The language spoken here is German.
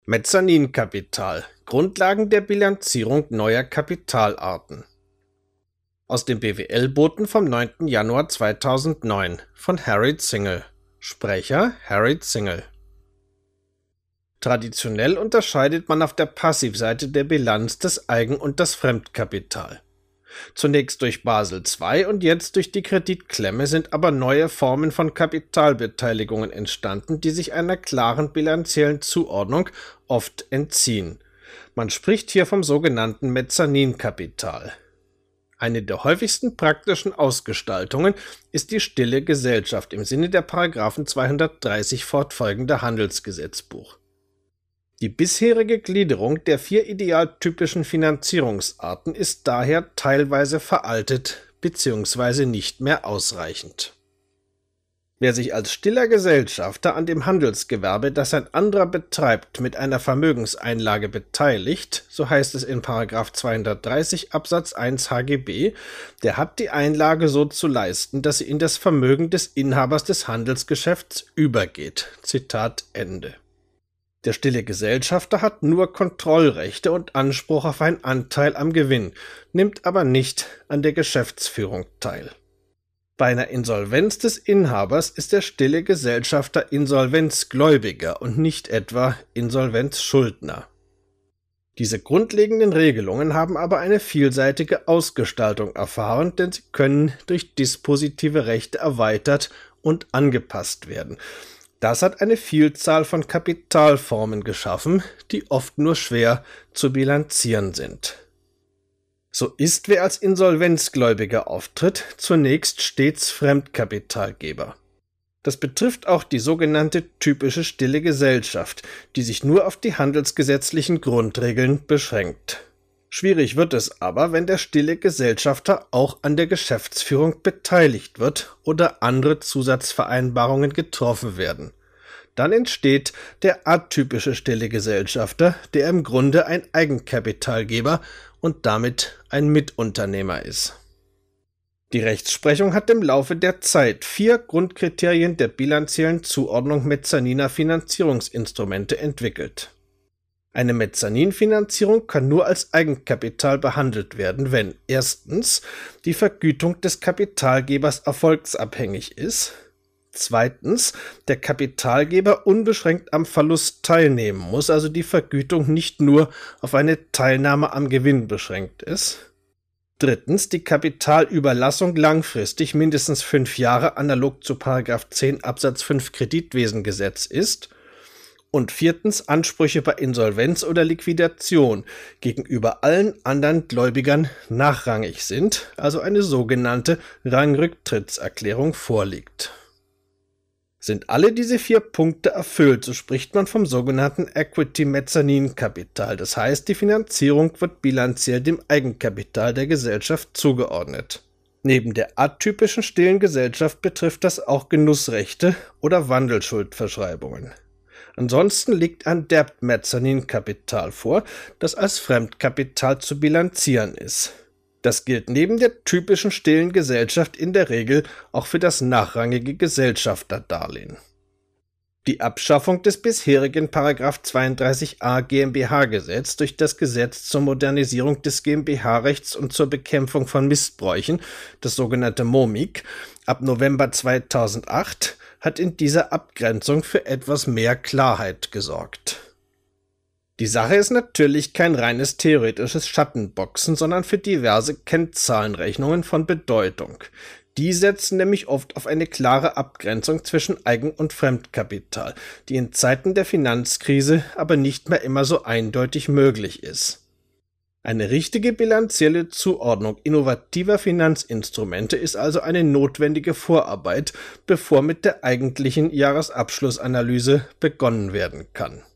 Mezzaninkapital: Grundlagen der Bilanzierung neuer Kapitalarten. Aus dem BWL-Boten vom 9. Januar 2009 von Harry Zingel. Sprecher Harry Zingel. Traditionell unterscheidet man auf der Passivseite der Bilanz das Eigen- und das Fremdkapital. Zunächst durch Basel II und jetzt durch die Kreditklemme sind aber neue Formen von Kapitalbeteiligungen entstanden, die sich einer klaren bilanziellen Zuordnung oft entziehen. Man spricht hier vom sogenannten Mezzaninkapital. Eine der häufigsten praktischen Ausgestaltungen ist die stille Gesellschaft im Sinne der § 230 fortfolgender Handelsgesetzbuch. Die bisherige Gliederung der 4 idealtypischen Finanzierungsarten ist daher teilweise veraltet bzw. nicht mehr ausreichend. Wer sich als stiller Gesellschafter an dem Handelsgewerbe, das ein anderer betreibt, mit einer Vermögenseinlage beteiligt, so heißt es in § 230 Absatz 1 HGB, der hat die Einlage so zu leisten, dass sie in das Vermögen des Inhabers des Handelsgeschäfts übergeht. Zitat Ende. Der stille Gesellschafter hat nur Kontrollrechte und Anspruch auf einen Anteil am Gewinn, nimmt aber nicht an der Geschäftsführung teil. Bei einer Insolvenz des Inhabers ist der stille Gesellschafter Insolvenzgläubiger und nicht etwa Insolvenzschuldner. Diese grundlegenden Regelungen haben aber eine vielseitige Ausgestaltung erfahren, denn sie können durch dispositive Rechte erweitert und angepasst werden. Das hat eine Vielzahl von Kapitalformen geschaffen, die oft nur schwer zu bilanzieren sind. So ist, wer als Insolvenzgläubiger auftritt, zunächst stets Fremdkapitalgeber. Das betrifft auch die sogenannte typische stille Gesellschaft, die sich nur auf die handelsgesetzlichen Grundregeln beschränkt. Schwierig wird es aber, wenn der stille Gesellschafter auch an der Geschäftsführung beteiligt wird oder andere Zusatzvereinbarungen getroffen werden. Dann entsteht der atypische stille Gesellschafter, der im Grunde ein Eigenkapitalgeber und damit ein Mitunternehmer ist. Die Rechtsprechung hat im Laufe der Zeit 4 Grundkriterien der bilanziellen Zuordnung mezzaniner Finanzierungsinstrumente entwickelt. Eine Mezzaninfinanzierung kann nur als Eigenkapital behandelt werden, wenn erstens die Vergütung des Kapitalgebers erfolgsabhängig ist, zweitens der Kapitalgeber unbeschränkt am Verlust teilnehmen muss, also die Vergütung nicht nur auf eine Teilnahme am Gewinn beschränkt ist, drittens die Kapitalüberlassung langfristig mindestens 5 Jahre analog zu § 10 Absatz 5 Kreditwesengesetz ist, und viertens Ansprüche bei Insolvenz oder Liquidation gegenüber allen anderen Gläubigern nachrangig sind, also eine sogenannte Rangrücktrittserklärung vorliegt. Sind alle diese 4 Punkte erfüllt, so spricht man vom sogenannten Equity-Mezzaninkapital, das heißt, die Finanzierung wird bilanziell dem Eigenkapital der Gesellschaft zugeordnet. Neben der atypischen stillen Gesellschaft betrifft das auch Genussrechte oder Wandelschuldverschreibungen. Ansonsten liegt ein Debt-Mezzaninkapital vor, das als Fremdkapital zu bilanzieren ist. Das gilt neben der typischen stillen Gesellschaft in der Regel auch für das nachrangige Gesellschafterdarlehen. Die Abschaffung des bisherigen § 32a GmbH-Gesetz durch das Gesetz zur Modernisierung des GmbH-Rechts und zur Bekämpfung von Missbräuchen, das sogenannte MoMIG, ab November 2008, hat in dieser Abgrenzung für etwas mehr Klarheit gesorgt. Die Sache ist natürlich kein reines theoretisches Schattenboxen, sondern für diverse Kennzahlenrechnungen von Bedeutung. Die setzen nämlich oft auf eine klare Abgrenzung zwischen Eigen- und Fremdkapital, die in Zeiten der Finanzkrise aber nicht mehr immer so eindeutig möglich ist. Eine richtige bilanzielle Zuordnung innovativer Finanzinstrumente ist also eine notwendige Vorarbeit, bevor mit der eigentlichen Jahresabschlussanalyse begonnen werden kann.